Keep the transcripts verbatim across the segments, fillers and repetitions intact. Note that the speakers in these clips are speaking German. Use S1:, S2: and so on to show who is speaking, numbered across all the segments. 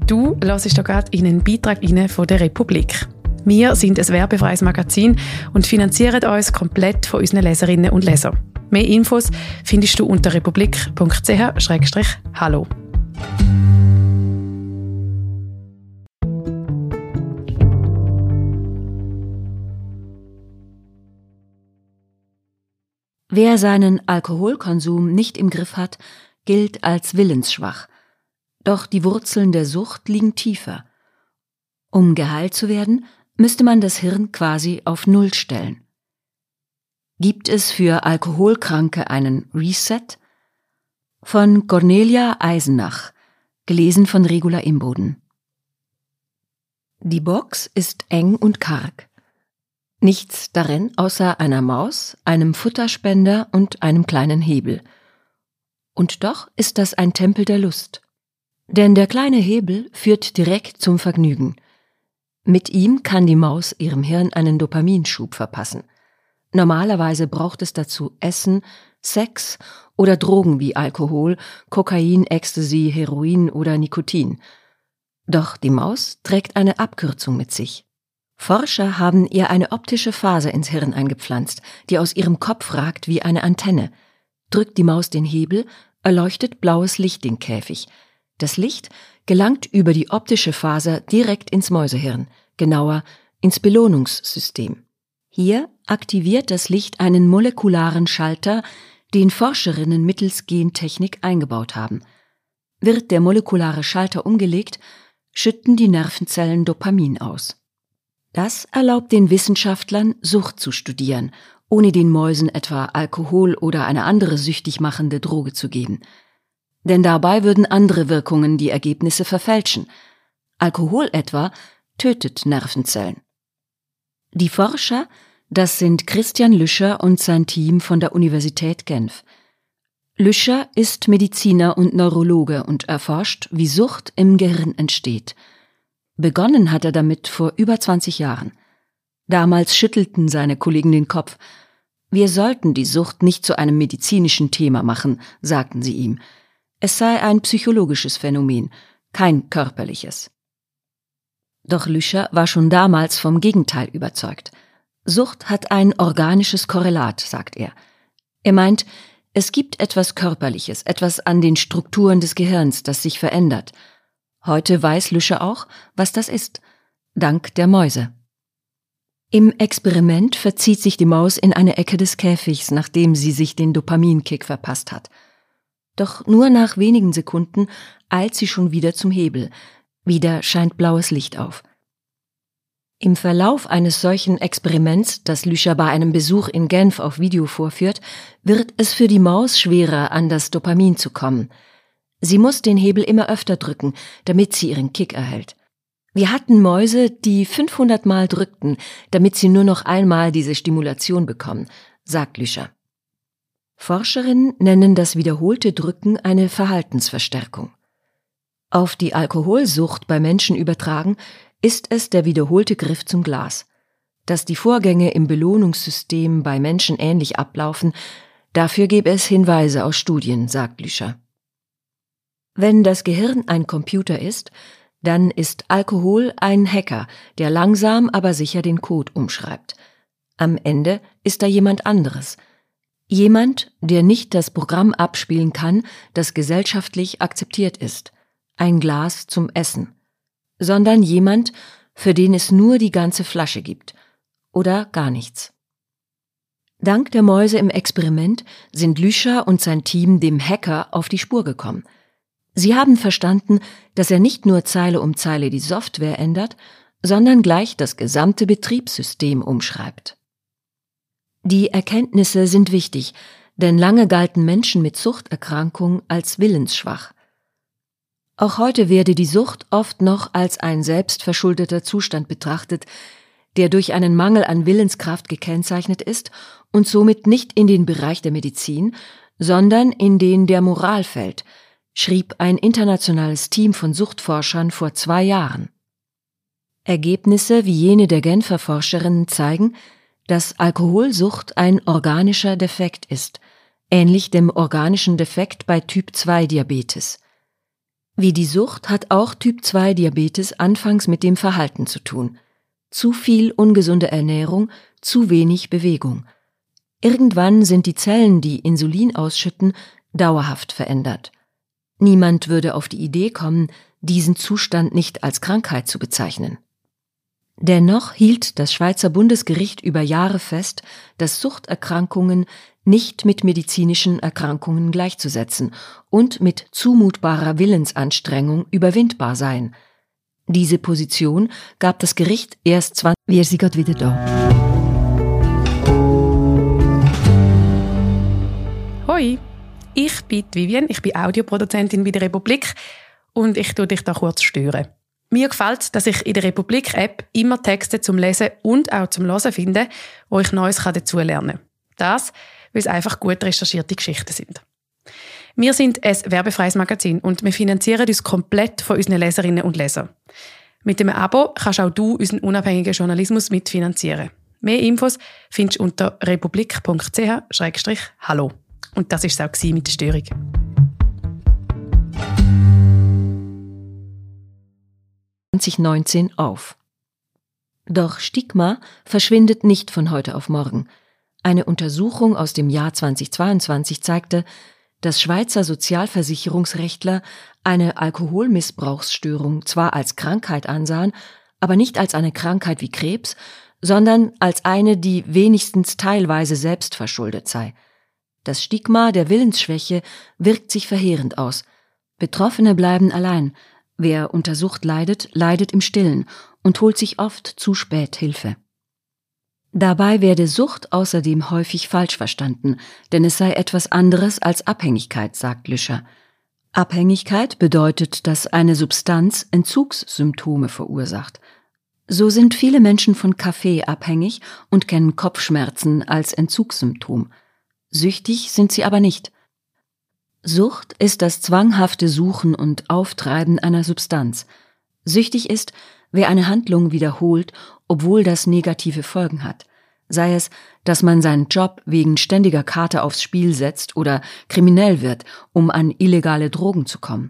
S1: Du hörst hier gerade in einen Beitrag rein von der Republik. Wir sind ein werbefreies Magazin und finanzieren uns komplett von unseren Leserinnen und Lesern. Mehr Infos findest du unter republik punkt c h slash hallo.
S2: Wer seinen Alkoholkonsum nicht im Griff hat, gilt als willensschwach. Doch die Wurzeln der Sucht liegen tiefer. Um geheilt zu werden, müsste man das Hirn quasi auf Null stellen. Gibt es für Alkoholkranke einen Reset? Von Cornelia Eisenach, gelesen von Regula Imboden. Die Box ist eng und karg. Nichts darin außer einer Maus, einem Futterspender und einem kleinen Hebel. Und doch ist das ein Tempel der Lust. Denn der kleine Hebel führt direkt zum Vergnügen. Mit ihm kann die Maus ihrem Hirn einen Dopaminschub verpassen. Normalerweise braucht es dazu Essen, Sex oder Drogen wie Alkohol, Kokain, Ecstasy, Heroin oder Nikotin. Doch die Maus trägt eine Abkürzung mit sich. Forscher haben ihr eine optische Faser ins Hirn eingepflanzt, die aus ihrem Kopf ragt wie eine Antenne. Drückt die Maus den Hebel, erleuchtet blaues Licht den Käfig. Das Licht gelangt über die optische Faser direkt ins Mäusehirn, genauer ins Belohnungssystem. Hier aktiviert das Licht einen molekularen Schalter, den Forscherinnen mittels Gentechnik eingebaut haben. Wird der molekulare Schalter umgelegt, schütten die Nervenzellen Dopamin aus. Das erlaubt den Wissenschaftlern, Sucht zu studieren, ohne den Mäusen etwa Alkohol oder eine andere süchtig machende Droge zu geben. Denn dabei würden andere Wirkungen die Ergebnisse verfälschen. Alkohol etwa tötet Nervenzellen. Die Forscher, das sind Christian Lüscher und sein Team von der Universität Genf. Lüscher ist Mediziner und Neurologe und erforscht, wie Sucht im Gehirn entsteht. Begonnen hat er damit vor über zwanzig Jahren. Damals schüttelten seine Kollegen den Kopf. Wir sollten die Sucht nicht zu einem medizinischen Thema machen, sagten sie ihm. Es sei ein psychologisches Phänomen, kein körperliches. Doch Lüscher war schon damals vom Gegenteil überzeugt. Sucht hat ein organisches Korrelat, sagt er. Er meint, es gibt etwas Körperliches, etwas an den Strukturen des Gehirns, das sich verändert. Heute weiß Lüscher auch, was das ist, dank der Mäuse. Im Experiment verzieht sich die Maus in eine Ecke des Käfigs, nachdem sie sich den Dopaminkick verpasst hat. Doch nur nach wenigen Sekunden eilt sie schon wieder zum Hebel. Wieder scheint blaues Licht auf. Im Verlauf eines solchen Experiments, das Lüscher bei einem Besuch in Genf auf Video vorführt, wird es für die Maus schwerer, an das Dopamin zu kommen. Sie muss den Hebel immer öfter drücken, damit sie ihren Kick erhält. Wir hatten Mäuse, die fünfhundert Mal drückten, damit sie nur noch einmal diese Stimulation bekommen, sagt Lüscher. Forscherinnen nennen das wiederholte Drücken eine Verhaltensverstärkung. Auf die Alkoholsucht bei Menschen übertragen, ist es der wiederholte Griff zum Glas. Dass die Vorgänge im Belohnungssystem bei Menschen ähnlich ablaufen, dafür gäbe es Hinweise aus Studien, sagt Lüscher. Wenn das Gehirn ein Computer ist, dann ist Alkohol ein Hacker, der langsam aber sicher den Code umschreibt. Am Ende ist da jemand anderes. Jemand, der nicht das Programm abspielen kann, das gesellschaftlich akzeptiert ist, ein Glas zum Essen, sondern jemand, für den es nur die ganze Flasche gibt oder gar nichts. Dank der Mäuse im Experiment sind Lüscher und sein Team dem Hacker auf die Spur gekommen. Sie haben verstanden, dass er nicht nur Zeile um Zeile die Software ändert, sondern gleich das gesamte Betriebssystem umschreibt. Die Erkenntnisse sind wichtig, denn lange galten Menschen mit Suchterkrankung als willensschwach. Auch heute werde die Sucht oft noch als ein selbstverschuldeter Zustand betrachtet, der durch einen Mangel an Willenskraft gekennzeichnet ist und somit nicht in den Bereich der Medizin, sondern in den der Moral fällt, schrieb ein internationales Team von Suchtforschern vor zwei Jahren. Ergebnisse wie jene der Genfer Forscherinnen zeigen, dass Alkoholsucht ein organischer Defekt ist, ähnlich dem organischen Defekt bei Typ zwei Diabetes. Wie die Sucht hat auch Typ zwei Diabetes anfangs mit dem Verhalten zu tun. Zu viel ungesunde Ernährung, zu wenig Bewegung. Irgendwann sind die Zellen, die Insulin ausschütten, dauerhaft verändert. Niemand würde auf die Idee kommen, diesen Zustand nicht als Krankheit zu bezeichnen. Dennoch hielt das Schweizer Bundesgericht über Jahre fest, dass Suchterkrankungen nicht mit medizinischen Erkrankungen gleichzusetzen und mit zumutbarer Willensanstrengung überwindbar seien. Diese Position gab das Gericht erst zwanzig... Wir sind gerade wieder da.
S1: Hoi, ich bin Vivian, ich bin Audioproduzentin bei der Republik und ich tue dich da kurz stören. Mir gefällt es, dass ich in der Republik-App immer Texte zum Lesen und auch zum Hören finde, wo ich Neues dazulernen kann. Das, weil es einfach gut recherchierte Geschichten sind. Wir sind ein werbefreies Magazin und wir finanzieren uns komplett von unseren Leserinnen und Lesern. Mit dem Abo kannst auch du unseren unabhängigen Journalismus mitfinanzieren. Mehr Infos findest du unter republik punkt c h slash hallo. Und das war es auch mit der Störung.
S2: zwanzig neunzehn auf. Doch Stigma verschwindet nicht von heute auf morgen. Eine Untersuchung aus dem Jahr zweitausendzweiundzwanzig zeigte, dass Schweizer Sozialversicherungsrechtler eine Alkoholmissbrauchsstörung zwar als Krankheit ansahen, aber nicht als eine Krankheit wie Krebs, sondern als eine, die wenigstens teilweise selbst verschuldet sei. Das Stigma der Willensschwäche wirkt sich verheerend aus. Betroffene bleiben allein. Wer unter Sucht leidet, leidet im Stillen und holt sich oft zu spät Hilfe. Dabei werde Sucht außerdem häufig falsch verstanden, denn es sei etwas anderes als Abhängigkeit, sagt Lüscher. Abhängigkeit bedeutet, dass eine Substanz Entzugssymptome verursacht. So sind viele Menschen von Kaffee abhängig und kennen Kopfschmerzen als Entzugssymptom. Süchtig sind sie aber nicht. Sucht ist das zwanghafte Suchen und Auftreiben einer Substanz. Süchtig ist, wer eine Handlung wiederholt, obwohl das negative Folgen hat. Sei es, dass man seinen Job wegen ständiger Karte aufs Spiel setzt oder kriminell wird, um an illegale Drogen zu kommen.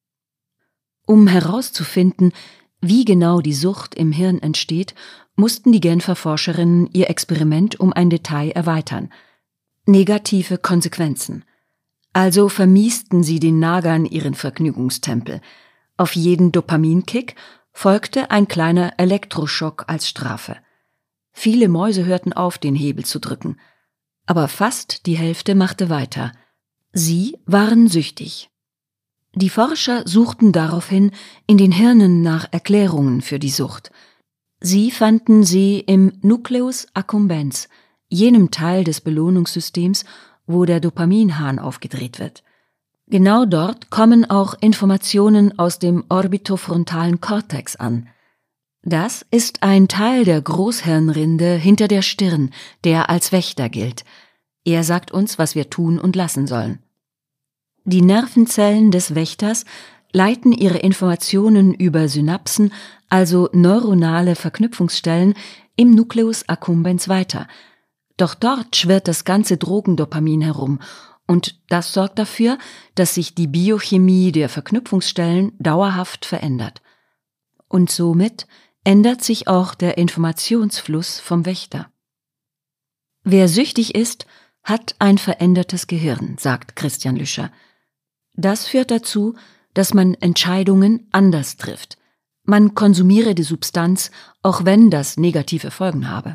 S2: Um herauszufinden, wie genau die Sucht im Hirn entsteht, mussten die Genfer Forscherinnen ihr Experiment um ein Detail erweitern. Negative Konsequenzen. Also vermiesten sie den Nagern ihren Vergnügungstempel. Auf jeden Dopaminkick folgte ein kleiner Elektroschock als Strafe. Viele Mäuse hörten auf, den Hebel zu drücken. Aber fast die Hälfte machte weiter. Sie waren süchtig. Die Forscher suchten daraufhin in den Hirnen nach Erklärungen für die Sucht. Sie fanden sie im Nucleus accumbens, jenem Teil des Belohnungssystems, wo der Dopaminhahn aufgedreht wird. Genau dort kommen auch Informationen aus dem orbitofrontalen Kortex an. Das ist ein Teil der Großhirnrinde hinter der Stirn, der als Wächter gilt. Er sagt uns, was wir tun und lassen sollen. Die Nervenzellen des Wächters leiten ihre Informationen über Synapsen, also neuronale Verknüpfungsstellen, im Nucleus accumbens weiter. Doch dort schwirrt das ganze Drogendopamin herum und das sorgt dafür, dass sich die Biochemie der Verknüpfungsstellen dauerhaft verändert. Und somit ändert sich auch der Informationsfluss vom Wächter. Wer süchtig ist, hat ein verändertes Gehirn, sagt Christian Lüscher. Das führt dazu, dass man Entscheidungen anders trifft. Man konsumiere die Substanz, auch wenn das negative Folgen habe.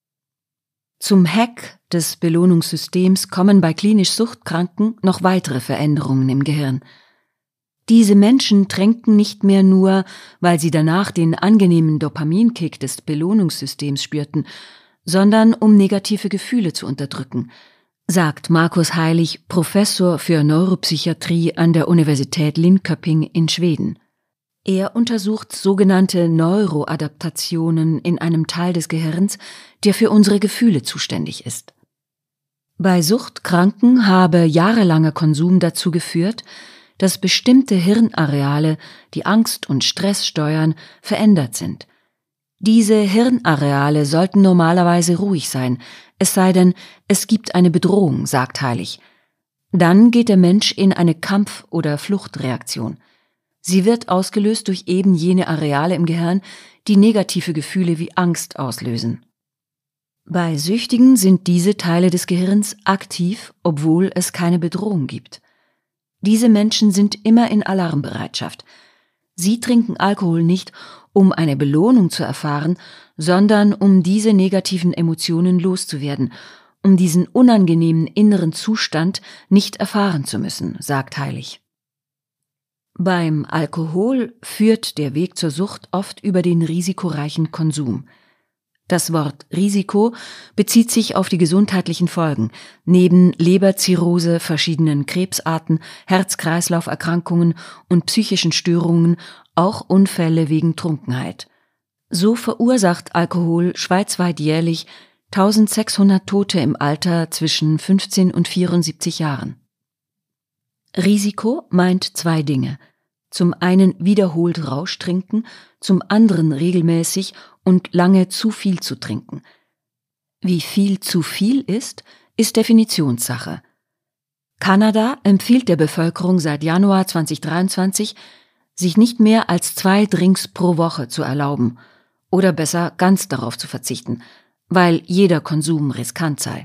S2: Zum Hack des Belohnungssystems kommen bei klinisch Suchtkranken noch weitere Veränderungen im Gehirn. Diese Menschen tränken nicht mehr nur, weil sie danach den angenehmen Dopaminkick des Belohnungssystems spürten, sondern um negative Gefühle zu unterdrücken, sagt Markus Heilig, Professor für Neuropsychiatrie an der Universität Linköping in Schweden. Er untersucht sogenannte Neuroadaptationen in einem Teil des Gehirns, der für unsere Gefühle zuständig ist. Bei Suchtkranken habe jahrelanger Konsum dazu geführt, dass bestimmte Hirnareale, die Angst und Stress steuern, verändert sind. Diese Hirnareale sollten normalerweise ruhig sein, es sei denn, es gibt eine Bedrohung, sagt Heilig. Dann geht der Mensch in eine Kampf- oder Fluchtreaktion. Sie wird ausgelöst durch eben jene Areale im Gehirn, die negative Gefühle wie Angst auslösen. Bei Süchtigen sind diese Teile des Gehirns aktiv, obwohl es keine Bedrohung gibt. Diese Menschen sind immer in Alarmbereitschaft. Sie trinken Alkohol nicht, um eine Belohnung zu erfahren, sondern um diese negativen Emotionen loszuwerden, um diesen unangenehmen inneren Zustand nicht erfahren zu müssen, sagt Heilig. Beim Alkohol führt der Weg zur Sucht oft über den risikoreichen Konsum. Das Wort Risiko bezieht sich auf die gesundheitlichen Folgen, neben Leberzirrhose, verschiedenen Krebsarten, Herz-Kreislauf-Erkrankungen und psychischen Störungen auch Unfälle wegen Trunkenheit. So verursacht Alkohol schweizweit jährlich eintausendsechshundert Tote im Alter zwischen fünfzehn und vierundsiebzig Jahren. Risiko meint zwei Dinge. Zum einen wiederholt Rausch trinken, zum anderen regelmäßig und lange zu viel zu trinken. Wie viel zu viel ist, ist Definitionssache. Kanada empfiehlt der Bevölkerung seit Januar zweitausenddreiundzwanzig, sich nicht mehr als zwei Drinks pro Woche zu erlauben oder besser ganz darauf zu verzichten, weil jeder Konsum riskant sei.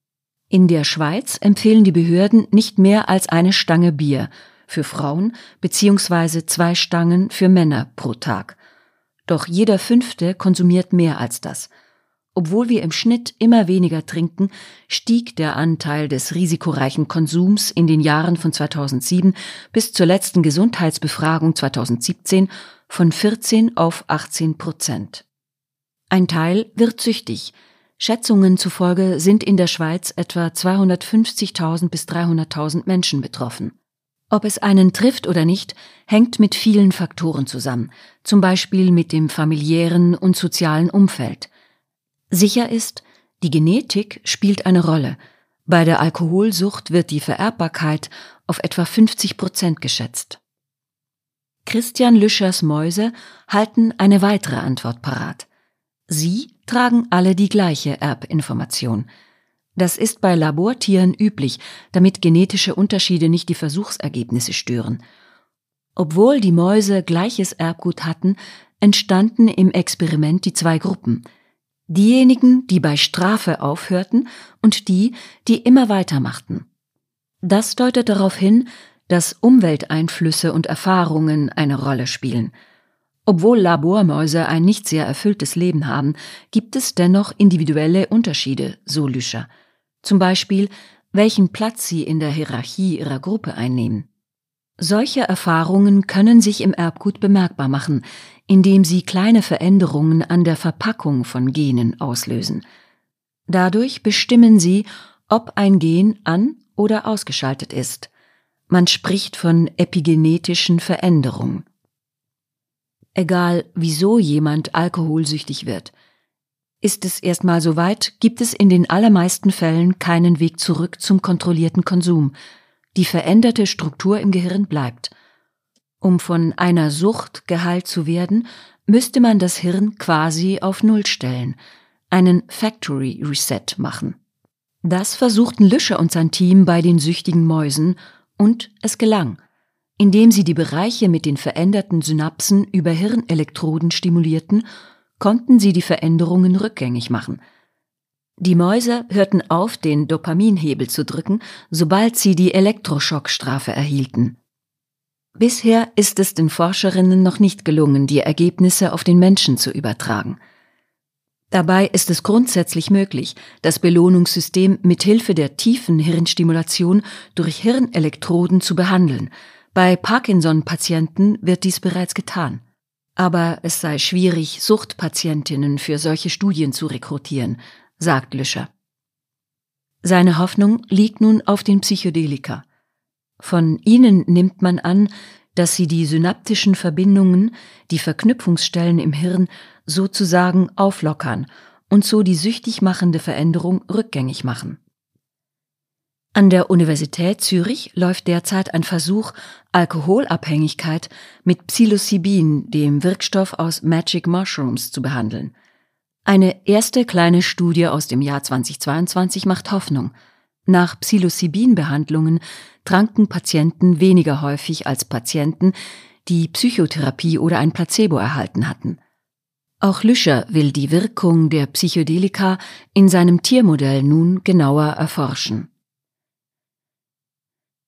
S2: In der Schweiz empfehlen die Behörden nicht mehr als eine Stange Bier für Frauen bzw. zwei Stangen für Männer pro Tag. Doch jeder Fünfte konsumiert mehr als das. Obwohl wir im Schnitt immer weniger trinken, stieg der Anteil des risikoreichen Konsums in den Jahren von zweitausendsieben bis zur letzten Gesundheitsbefragung zweitausendsiebzehn von vierzehn auf achtzehn Prozent. Ein Teil wird süchtig. Schätzungen zufolge sind in der Schweiz etwa zweihundertfünfzigtausend bis dreihunderttausend Menschen betroffen. Ob es einen trifft oder nicht, hängt mit vielen Faktoren zusammen, zum Beispiel mit dem familiären und sozialen Umfeld. Sicher ist, die Genetik spielt eine Rolle. Bei der Alkoholsucht wird die Vererbbarkeit auf etwa fünfzig Prozent geschätzt. Christian Lüschers Mäuse halten eine weitere Antwort parat. Sie tragen alle die gleiche Erbinformation. Das ist bei Labortieren üblich, damit genetische Unterschiede nicht die Versuchsergebnisse stören. Obwohl die Mäuse gleiches Erbgut hatten, entstanden im Experiment die zwei Gruppen. Diejenigen, die bei Strafe aufhörten und die, die immer weitermachten. Das deutet darauf hin, dass Umwelteinflüsse und Erfahrungen eine Rolle spielen. Obwohl Labormäuse ein nicht sehr erfülltes Leben haben, gibt es dennoch individuelle Unterschiede, so Lüscher. Zum Beispiel, welchen Platz sie in der Hierarchie ihrer Gruppe einnehmen. Solche Erfahrungen können sich im Erbgut bemerkbar machen, indem sie kleine Veränderungen an der Verpackung von Genen auslösen. Dadurch bestimmen sie, ob ein Gen an- oder ausgeschaltet ist. Man spricht von epigenetischen Veränderungen. Egal, wieso jemand alkoholsüchtig wird. Ist es erstmal soweit, gibt es in den allermeisten Fällen keinen Weg zurück zum kontrollierten Konsum. Die veränderte Struktur im Gehirn bleibt. Um von einer Sucht geheilt zu werden, müsste man das Hirn quasi auf Null stellen, einen Factory Reset machen. Das versuchten Lüscher und sein Team bei den süchtigen Mäusen und es gelang. Indem sie die Bereiche mit den veränderten Synapsen über Hirnelektroden stimulierten, konnten sie die Veränderungen rückgängig machen. Die Mäuse hörten auf, den Dopaminhebel zu drücken, sobald sie die Elektroschockstrafe erhielten. Bisher ist es den Forscherinnen noch nicht gelungen, die Ergebnisse auf den Menschen zu übertragen. Dabei ist es grundsätzlich möglich, das Belohnungssystem mit Hilfe der tiefen Hirnstimulation durch Hirnelektroden zu behandeln. Bei Parkinson-Patienten wird dies bereits getan. Aber es sei schwierig, Suchtpatientinnen für solche Studien zu rekrutieren, sagt Lüscher. Seine Hoffnung liegt nun auf den Psychedelika. Von ihnen nimmt man an, dass sie die synaptischen Verbindungen, die Verknüpfungsstellen im Hirn, sozusagen auflockern und so die süchtig machende Veränderung rückgängig machen. An der Universität Zürich läuft derzeit ein Versuch, Alkoholabhängigkeit mit Psilocybin, dem Wirkstoff aus Magic Mushrooms, zu behandeln. Eine erste kleine Studie aus dem Jahr zweitausendzweiundzwanzig macht Hoffnung. Nach Psilocybin-Behandlungen tranken Patienten weniger häufig als Patienten, die Psychotherapie oder ein Placebo erhalten hatten. Auch Lüscher will die Wirkung der Psychedelika in seinem Tiermodell nun genauer erforschen.